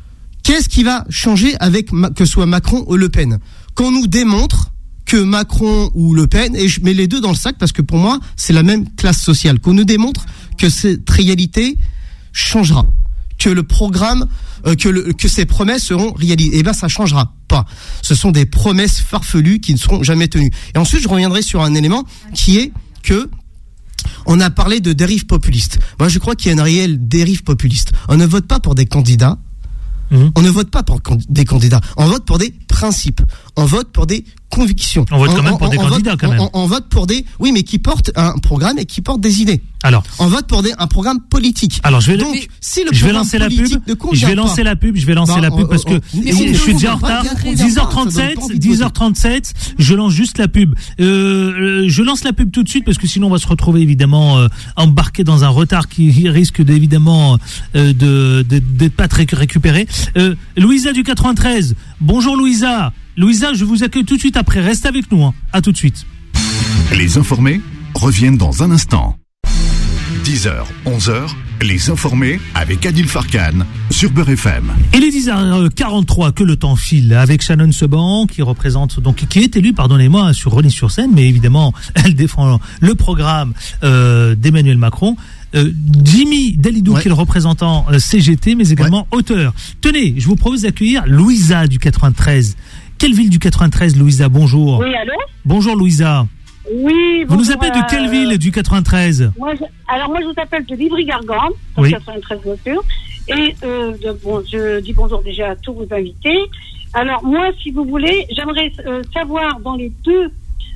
Qu'est-ce qui va changer avec que ce soit Macron ou Le Pen? Qu'on nous démontre que Macron ou Le Pen, et je mets les deux dans le sac parce que pour moi, c'est la même classe sociale, qu'on nous démontre que cette réalité changera, que le programme, euh, que, le, que ces promesses seront réalisées. Eh ben, ça changera pas. Ce sont des promesses farfelues qui ne seront jamais tenues. Et ensuite, je reviendrai sur un élément qui est que on a parlé de dérive populiste. Moi, je crois qu'il y a une réelle dérive populiste. On ne vote pas pour des candidats. Mmh. On ne vote pas pour des candidats. On vote pour des principes. On vote pour des convictions. On vote quand on, même pour on, des on candidats, vote, quand même. On, on vote pour des, oui, mais qui portent un programme et qui portent des idées. Alors, on vote pour des, un programme politique. Alors, je vais, donc, le, si le je vais lancer la pub. Je vais lancer la pub. Je vais lancer bah, la pub on, parce que on, je suis déjà en retard. dix heures trente-sept, dix heures trente-sept. Je lance juste la pub. Euh, je lance la pub tout de suite parce que sinon on va se retrouver évidemment euh, embarqué dans un retard qui risque d'évidemment euh, de, de d'être pas très récupéré. Euh, Louisa du quatre-vingt-treize. Bonjour Louisa. Louisa, je vous accueille tout de suite après. Restez avec nous. Hein. À tout de suite. Les informés reviennent dans un instant. dix heures, onze heures, les informés avec Adil Farkan sur Beurre F M. Il est dix heures quarante-trois, que le temps file, avec Shannon Seban qui représente, donc qui est élue, pardonnez-moi, sur Rosny-sur-Seine, mais évidemment, elle défend le programme euh, d'Emmanuel Macron. Euh, Jimmy Dalidou, ouais. qui est le représentant euh, C G T, mais également ouais. auteur. Tenez, je vous propose d'accueillir Louisa du quatre-vingt-treize. Quelle ville du quatre-vingt-treize, Louisa? Bonjour. Oui, allô? Bonjour, Louisa. Oui, vous nous appelez de quelle ville du quatre-vingt-treize? moi, je, Alors, moi, je vous appelle de Livry-Gargan, dans oui. quatre-vingt-treize, bien sûr. Et euh, de, bon, je dis bonjour déjà à tous vos invités. Alors, moi, si vous voulez, j'aimerais euh, savoir dans les deux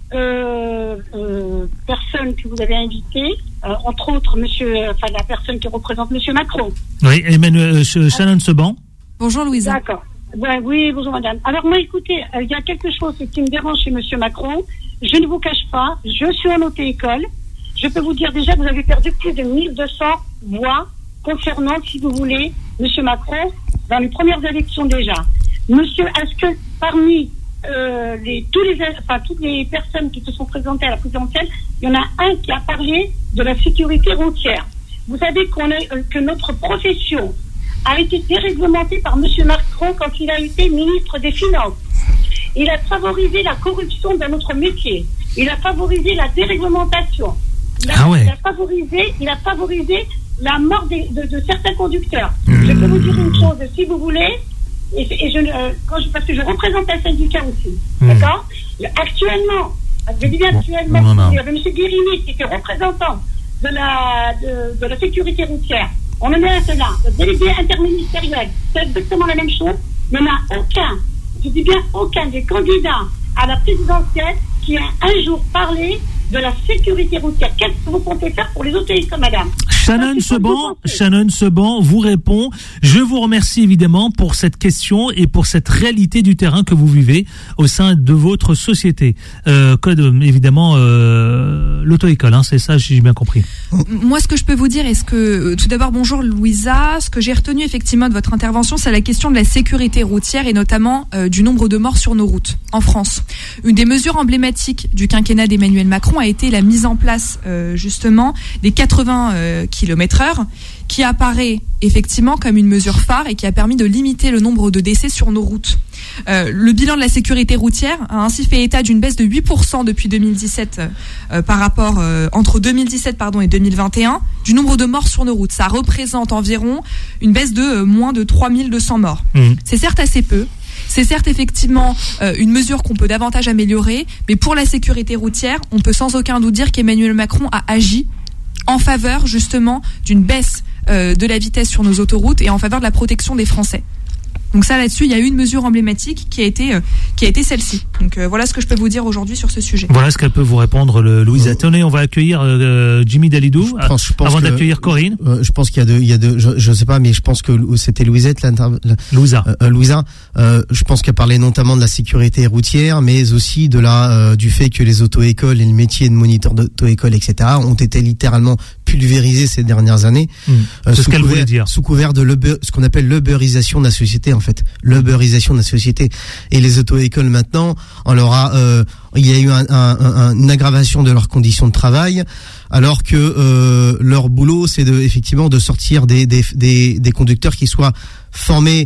euh, euh, personnes que vous avez invitées, euh, entre autres, monsieur, enfin, la personne qui représente monsieur Macron. Oui, Emmanuel euh, Shannon Seban. Bonjour, Louisa. D'accord. Ouais, oui, bonjour, madame. Alors, moi, écoutez, il euh, y a quelque chose qui me dérange chez monsieur Macron. Je ne vous cache pas, je suis en auto-école. Je peux vous dire déjà que vous avez perdu plus de mille deux cents voix concernant, si vous voulez, M. Macron dans les premières élections déjà. Monsieur, est-ce que parmi euh, les, tous les, enfin, toutes les personnes qui se sont présentées à la présidentielle, il y en a un qui a parlé de la sécurité routière. Vous savez qu'on a, euh, que notre profession a été déréglementée par M. Macron quand il a été ministre des Finances. Il a favorisé la corruption dans notre métier. Il a favorisé la déréglementation. Il a, ah ouais. il a favorisé, il a favorisé la mort des, de, de certains conducteurs. Mmh. Je peux vous dire une chose, si vous voulez, et, et je, euh, quand je, parce que je représente un syndicat aussi, mmh. d'accord. Actuellement, je dis bien actuellement, bon, non, non. il y avait M. Guérini qui était représentant de la de, de la sécurité routière. On en est à cela. Le délégué interministériel, c'est exactement la même chose. Il n'y en a aucun. Je dis bien aucun des candidats à la présidentielle qui a un jour parlé de la sécurité routière. Qu'est-ce que vous comptez faire pour les auto-écoles, madame? Shannon Seban, Shannon Seban vous répond. Je vous remercie évidemment pour cette question et pour cette réalité du terrain que vous vivez au sein de votre société. Euh, code, évidemment, euh, l'auto-école, hein, c'est ça, j'ai bien compris. Moi, ce que je peux vous dire, est-ce que, tout d'abord, bonjour Louisa, ce que j'ai retenu effectivement de votre intervention, c'est la question de la sécurité routière et notamment euh, du nombre de morts sur nos routes en France. Une des mesures emblématiques du quinquennat d'Emmanuel Macron a été la mise en place euh, justement des quatre-vingts euh, kilomètres heure qui apparaît effectivement comme une mesure phare et qui a permis de limiter le nombre de décès sur nos routes. Euh, le bilan de la sécurité routière a ainsi fait état d'une baisse de huit pour cent depuis deux mille dix-sept euh, par rapport euh, entre deux mille dix-sept pardon et deux mille vingt et un du nombre de morts sur nos routes. Ça représente environ une baisse de euh, moins de trois mille deux cents morts. Mmh. C'est certes assez peu. C'est certes effectivement euh, une mesure qu'on peut davantage améliorer, mais pour la sécurité routière, on peut sans aucun doute dire qu'Emmanuel Macron a agi en faveur justement d'une baisse euh, de la vitesse sur nos autoroutes et en faveur de la protection des Français. Donc ça, là-dessus, il y a eu une mesure emblématique qui a été euh, qui a été celle-ci. Donc euh, voilà ce que je peux vous dire aujourd'hui sur ce sujet. Voilà ce qu'elle peut vous répondre, le, Louisa. Tenez, on va accueillir euh, Jimmy Dalidou je pense, je pense avant que, d'accueillir Corinne. Euh, je pense qu'il y a deux, il y a deux, je, je sais pas, mais je pense que c'était Louisette, là, Louisa. Euh, Louisa. Euh, je pense qu'elle parlait notamment de la sécurité routière, mais aussi de la euh, du fait que les auto-écoles et le métier de moniteur d'auto-école, et cetera, ont été littéralement pulvérisés ces dernières années. Mmh. Euh, C'est ce qu'elle voulait dire. Sous couvert de l'Uber, ce qu'on appelle l'uberisation de la société, en fait. L'uberisation de la société. Et les auto-écoles maintenant, on leur a, euh, il y a eu un, un, un, une aggravation de leurs conditions de travail, alors que euh, leur boulot, c'est de effectivement de sortir des, des, des, des conducteurs qui soient formés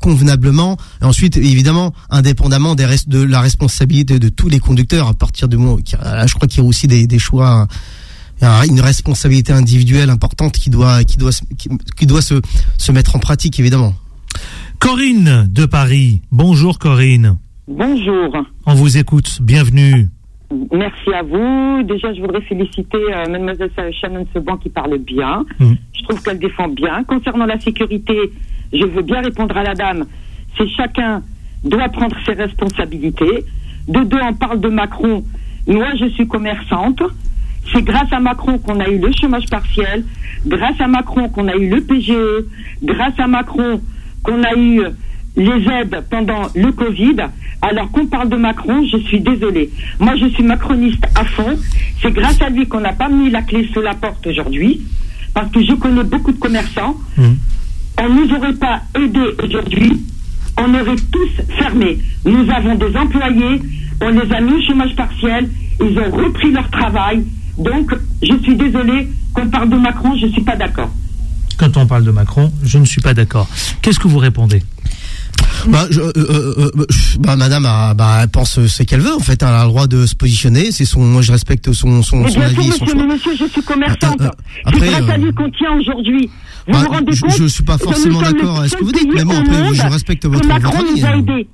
convenablement. Et ensuite, évidemment, indépendamment des res- de la responsabilité de tous les conducteurs, à partir du moment, je crois qu'il y a aussi des, des choix, une responsabilité individuelle importante qui doit, qui doit, qui, qui doit se, se mettre en pratique, évidemment. Corinne de Paris. Bonjour Corinne. Bonjour. On vous écoute. Bienvenue. Merci à vous. Déjà, je voudrais féliciter euh, mademoiselle Shannon Seban qui parle bien. Mmh. Je trouve qu'elle défend bien. Concernant la sécurité, je veux bien répondre à la dame. C'est chacun doit prendre ses responsabilités. De deux, on parle de Macron. Moi, je suis commerçante. C'est grâce à Macron qu'on a eu le chômage partiel. Grâce à Macron qu'on a eu le P G E. Grâce à Macron qu'on a eu les aides pendant le Covid. Alors qu'on parle de Macron, je suis désolée. Moi, je suis macroniste à fond. C'est grâce à lui qu'on n'a pas mis la clé sous la porte aujourd'hui. Parce que je connais beaucoup de commerçants. Mmh. On ne nous aurait pas aidés aujourd'hui. On aurait tous fermé. Nous avons des employés. On les a mis au chômage partiel. Ils ont repris leur travail. Donc, je suis désolée. Quand on parle de Macron, je ne suis pas d'accord. Quand on parle de Macron, je ne suis pas d'accord. Qu'est-ce que vous répondez ? Bah, je, euh, euh, euh, bah, madame, a, bah, elle pense ce qu'elle veut. En fait, elle a le droit de se positionner. C'est son, moi, je respecte son, son, son avis et son choix. Mais monsieur, je suis commerçante. Euh, euh, après, c'est grâce euh, à lui qu'on tient aujourd'hui. Vous bah, vous rendez je, compte je suis pas forcément d'accord avec ce que vous dites, mais bon, après, je respecte votre, votre avis. Hein.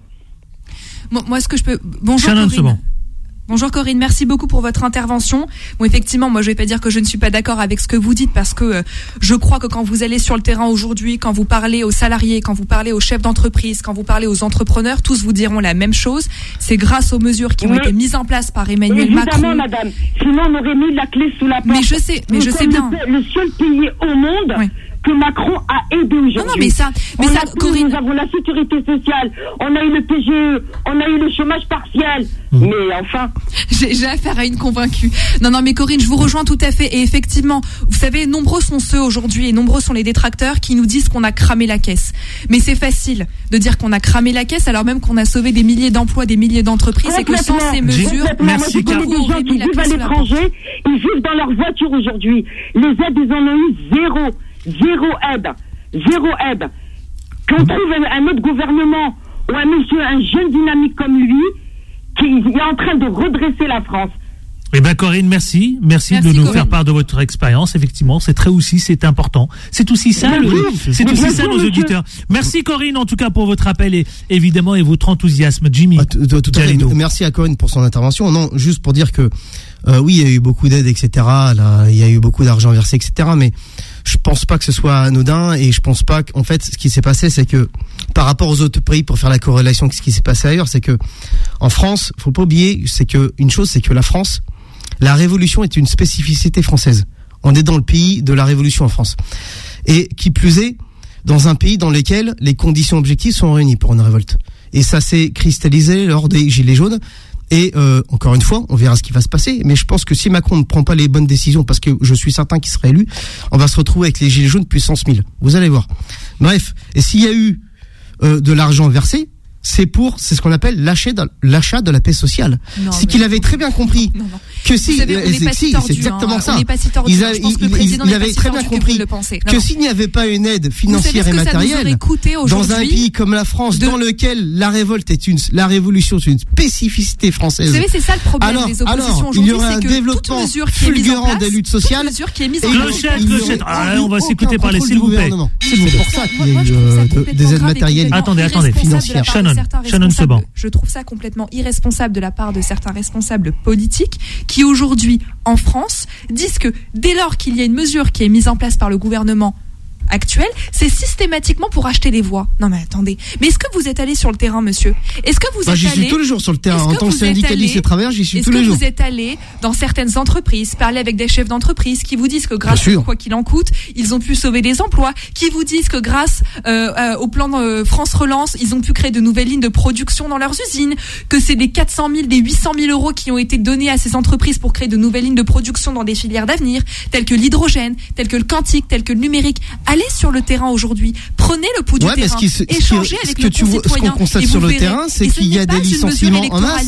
Bon, moi, est-ce que je peux... Bonjour, Shannon, c'est bon. Bonjour Corinne, merci beaucoup pour votre intervention. Bon, effectivement, moi je vais pas dire que je ne suis pas d'accord avec ce que vous dites parce que euh, je crois que quand vous allez sur le terrain aujourd'hui, quand vous parlez aux salariés, quand vous parlez aux chefs d'entreprise, quand vous parlez aux entrepreneurs, tous vous diront la même chose. C'est grâce aux mesures qui ont mais, été mises en place par Emmanuel évidemment, Macron. Évidemment, madame. Sinon, on aurait mis la clé sous la porte. Mais je sais, mais Nous je sais bien. Le, le seul pays au monde. Oui. Que Macron a aidé aujourd'hui. Non, non, mais ça, mais on ça, a pu, Corinne. Nous avons la sécurité sociale, on a eu le P G E, on a eu le chômage partiel. Mmh. Mais enfin. J'ai, j'ai affaire à une convaincue. Non, non, mais Corinne, je vous rejoins tout à fait. Et effectivement, vous savez, nombreux sont ceux aujourd'hui et nombreux sont les détracteurs qui nous disent qu'on a cramé la caisse. Mais c'est facile de dire qu'on a cramé la caisse alors même qu'on a sauvé des milliers d'emplois, des milliers d'entreprises et que sans ces mesures, merci, Moi, je connais des gens qui vivent à l'étranger, ils vivent dans leur voiture aujourd'hui. Les aides, ils en ont eu zéro. Zéro aide. Zéro aide. Qu'on trouve un autre gouvernement ou un monsieur, un jeune dynamique comme lui, qui est en train de redresser la France. Eh ben Corinne, merci, merci, merci de nous Corinne. faire part de votre expérience. Effectivement, c'est très aussi, c'est important. C'est aussi ça, le, c'est mais aussi ça nos monsieur. auditeurs. Merci Corinne, en tout cas pour votre appel et évidemment et votre enthousiasme, Jimmy. Ah, tout, tout à fait. Merci à Corinne pour son intervention. Non, juste pour dire que euh, oui, il y a eu beaucoup d'aides, et cetera. Là, il y a eu beaucoup d'argent versé, et cetera. Mais je pense pas que ce soit anodin et je pense pas qu'en fait, ce qui s'est passé, c'est que par rapport aux autres pays, pour faire la corrélation avec ce qui s'est passé ailleurs, c'est que en France, faut pas oublier, c'est que une chose, c'est que la France, la révolution est une spécificité française. On est dans le pays de la révolution en France. Et qui plus est, dans un pays dans lequel les conditions objectives sont réunies pour une révolte. Et ça s'est cristallisé lors des Gilets jaunes. Et euh, encore une fois, on verra ce qui va se passer. Mais je pense que si Macron ne prend pas les bonnes décisions, parce que je suis certain qu'il sera élu, on va se retrouver avec les Gilets jaunes puissance mille. Vous allez voir. Bref, et s'il y a eu euh, de l'argent versé, c'est pour, c'est ce qu'on appelle l'achat de, l'achat de la paix sociale. Non, c'est qu'il avait très bien compris non, non. que si, savez, on c'est, si tordu, c'est exactement hein. ça. On n'est pas si tordu, il, a, je pense il, que le président il, il n'est avait pas si très bien compris que, que, que s'il n'y avait pas une aide financière et matérielle dans un pays comme la France, de... dans lequel la révolte est une, la révolution c'est une spécificité française. Vous savez, c'est ça le problème alors, des oppositions alors, aujourd'hui, il y aurait un c'est que développement fulgurant des luttes sociales. Clochette, clochette. On va s'écouter parler, s'il vous plaît. C'est pour ça qu'il y a eu des aides matérielles. Attendez, attendez, financières. Shannon, Shannon Seban. Je trouve ça complètement irresponsable de la part de certains responsables politiques qui aujourd'hui en France disent que dès lors qu'il y a une mesure qui est mise en place par le gouvernement actuel, c'est systématiquement pour acheter les voix. Non mais attendez, mais est-ce que vous êtes allé sur le terrain, monsieur ? Est-ce que vous bah, êtes j'y allé... suis tous les jours sur le terrain en tant que syndicaliste et travailleur, j'y suis tous les jours. Est-ce que vous êtes allé dans certaines entreprises, parler avec des chefs d'entreprise qui vous disent que grâce à quoi qu'il en coûte, ils ont pu sauver des emplois, qui vous disent que grâce euh, euh, au plan euh, France Relance, ils ont pu créer de nouvelles lignes de production dans leurs usines, que c'est des quatre cent mille, des huit cent mille euros qui ont été donnés à ces entreprises pour créer de nouvelles lignes de production dans des filières d'avenir, telles que l'hydrogène, telles que le quantique, telles que le numérique. Allez sur le terrain aujourd'hui, prenez le pouls du ouais, terrain, ce qui, ce échangez qui, avec ce nos tu vois, concitoyens. Ce qu'on constate sur le verrez. terrain, c'est qu'il y a des licenciements en masse.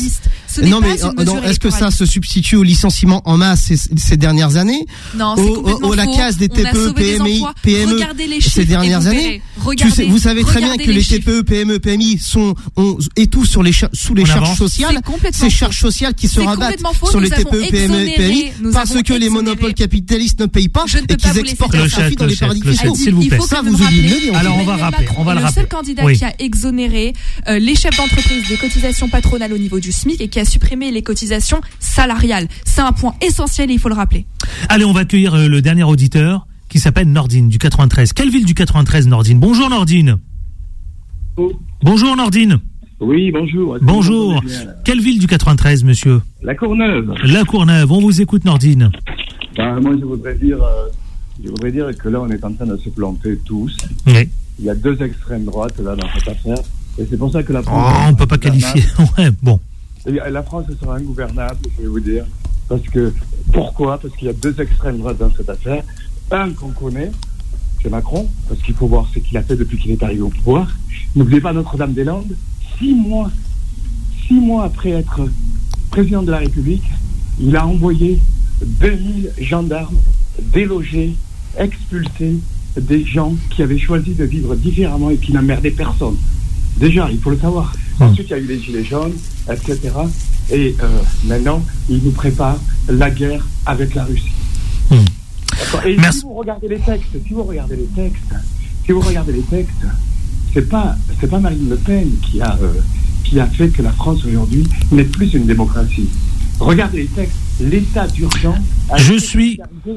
Ce n'est non, pas mais une euh, mesure non, est-ce que ça électorale. se substitue au licenciement en masse ces, ces dernières années? Non, c'est au, complètement au, au la faux. casse des On T a P E, sauvé des P M I, emplois. P M E Regardez les ces chiffres dernières et vous années. verrez. Tu Regardez, sais, vous savez très bien regardez que les, les T P E, P M E, P M I sont on, étouffent sur les cha- sous les On charges avance. sociales. C'est complètement Ces faux. charges sociales qui se C'est rabattent complètement faux. sur Nous les T P E, avons P M E, P M I exonéré. Nous parce avons que les exonéré. monopoles capitalistes ne payent pas Je ne peux et pas qu'ils vous exportent laisser leurs faire ça. profits dans les Clochette, paradis Clochette, fiscaux. s'il vous Il plaît. faut Ça, quand vous même oubliez de rappeler le dire. que Alors, on va Emmanuel rappeler, Macron on va est le le rappeler. seul candidat Oui. qui a exonéré euh, les chefs d'entreprise des cotisations patronales au niveau du SMIC et qui a supprimé les cotisations salariales. C'est un point essentiel et il faut le rappeler. Allez, on va accueillir euh, le dernier auditeur qui s'appelle Nordine du quatre-vingt-treize. Quelle ville du quatre-vingt-treize, Nordine? Bonjour Nordine. Oh. Bonjour Nordine. Oui, bonjour. Bonjour. Quelle ville du quatre-vingt-treize, monsieur? La Courneuve. La Courneuve. On vous écoute, Nordine. Ben, moi, je voudrais dire, euh, je voudrais dire que là, on est en train de se planter tous. Oui. Il y a deux extrêmes droites là dans cette affaire, et c'est pour ça que la Oh, France. on peut pas qualifier. Ouais, bon. Et la France sera ingouvernable, je vais vous dire, parce que pourquoi? Parce qu'il y a deux extrêmes droites dans cette affaire. Un qu'on connaît, c'est Macron, parce qu'il faut voir ce qu'il a fait depuis qu'il est arrivé au pouvoir. N'oubliez pas Notre-Dame-des-Landes. Six mois, six mois après être président de la République, il a envoyé deux mille gendarmes déloger, expulser des gens qui avaient choisi de vivre différemment et qui n'emmerdaient personne. Déjà, il faut le savoir. Mmh. Ensuite, il y a eu les gilets jaunes, et cetera. Et euh, maintenant, il nous prépare la guerre avec la Russie. Mmh. Et Merci. si vous regardez les textes, si vous regardez les textes, si vous regardez les textes, c'est pas c'est pas Marine Le Pen qui a euh, qui a fait que la France aujourd'hui n'est plus une démocratie. Regardez les textes. L'état d'urgence. Je suis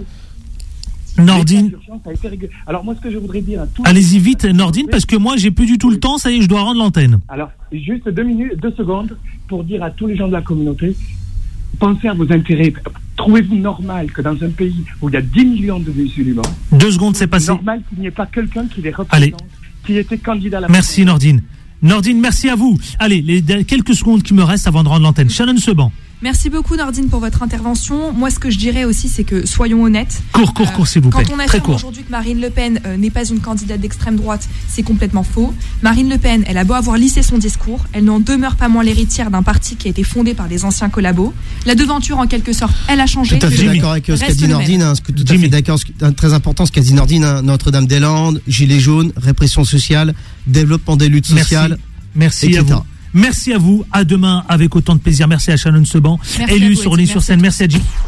Nordine. Alors moi, ce que je voudrais dire à tous. Allez-y vite, Nordine, parce que moi, j'ai plus du tout le temps. Ça y est, je dois rendre l'antenne. Alors, juste deux minutes, deux secondes pour dire à tous les gens de la communauté, pensez à vos intérêts. Trouvez-vous normal que dans un pays où il y a dix millions de musulmans, deux secondes, c'est passé. Normal qu'il n'y ait pas quelqu'un qui les représente, Allez. qui était candidat à la. Merci Nordine. Nordine, merci à vous. Allez, les quelques secondes qui me restent avant de rendre l'antenne. Shannon Seban. Merci beaucoup Nordine pour votre intervention. Moi, ce que je dirais aussi, c'est que soyons honnêtes. Court, court, court, s'il vous plaît. Quand on affirme aujourd'hui que Marine Le Pen euh, n'est pas une candidate d'extrême droite, c'est complètement faux. Marine Le Pen, elle a beau avoir lissé son discours, elle n'en demeure pas moins l'héritière d'un parti qui a été fondé par des anciens collabos. La devanture, en quelque sorte, elle a changé. Tout à fait Jimmy. d'accord avec ce qu'a Reste dit le Nordine. Hein, ce que, tout à fait d'accord. Ce qui est très important, ce qu'a dit Nordine. Hein, Notre-Dame-des-Landes, Gilets jaunes, répression sociale, développement des luttes sociales. Merci, merci à vous. Merci à vous. À demain avec autant de plaisir. Merci à Shannon Seban, Merci élu vous, sur Orly sur Seine. Merci à Jim.